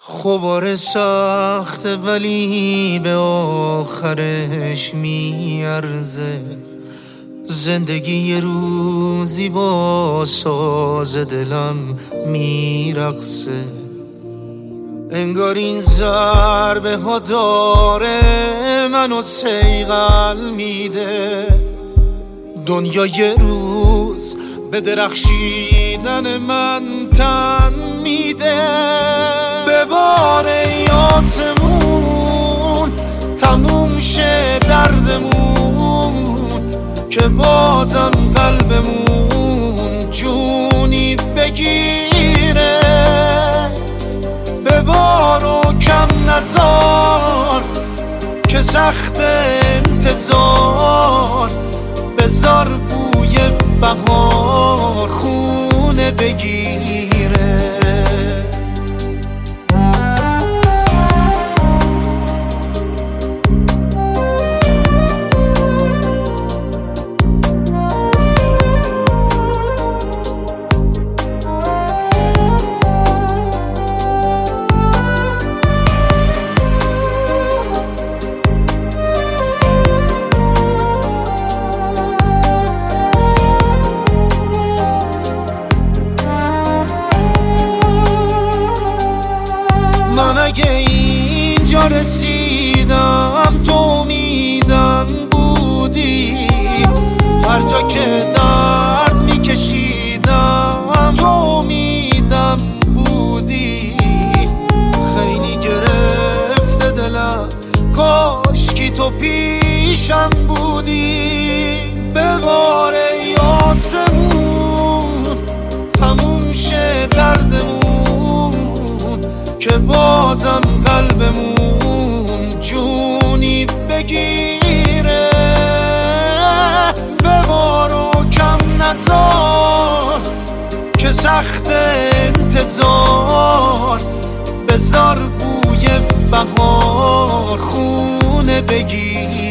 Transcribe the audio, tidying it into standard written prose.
خبار سخته ولی به آخرش میارزه. زندگی یه روزی با ساز دلم میرقصه. انگار این ضربه ها داره منو سیغل میده. دنیا یه روز به درخشیدن من تن میده. به بار آسمون تموم شه دردمون، که بازم قلبمون جونی بگیره. به بار و کم نزار که سخت انتظار، بذار بوی بهار خونه بگیره. من اگه اینجا رسیدم تو امیدم بودی. هر جا که درد میکشیدم تو امیدم بودی. خیلی گرفته دلم، کاشکی تو پیشم بودی. به بار آسمون تموم شه دردمون، که بازم قلبمون جونی بگیره. ببار و کم نزار که سخت انتظار، بذار بوی بهار خونه بگیره.